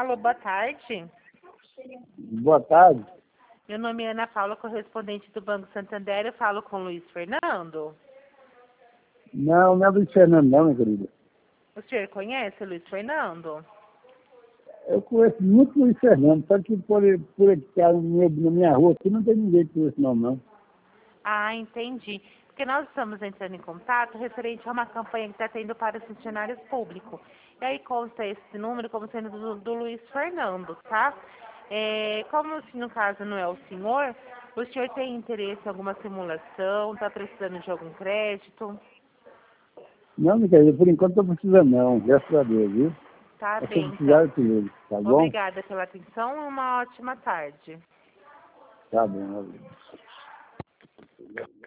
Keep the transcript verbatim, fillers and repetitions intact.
Alô, boa tarde. Boa tarde. Meu nome é Ana Paula, correspondente do Banco Santander. Eu falo com o Luiz Fernando. Não, não é Luiz Fernando não, minha querida. O senhor conhece o Luiz Fernando? Eu conheço muito Luiz Fernando, só que por, por aqui, na minha, na minha rua aqui não tem ninguém que conhece não, não. Ah, entendi. Porque nós estamos entrando em contato referente a uma campanha que está tendo para os funcionários públicos. E aí consta esse número como sendo do, do Luiz Fernando, tá? É, como se no caso não é o senhor, o senhor tem interesse em alguma simulação, está precisando de algum crédito? Não, minha querida, por enquanto não precisando não, graças a Deus, viu? Tá É só bem, precisar então. de tudo, tá bom? Obrigada pela atenção e uma ótima tarde. Tá bom.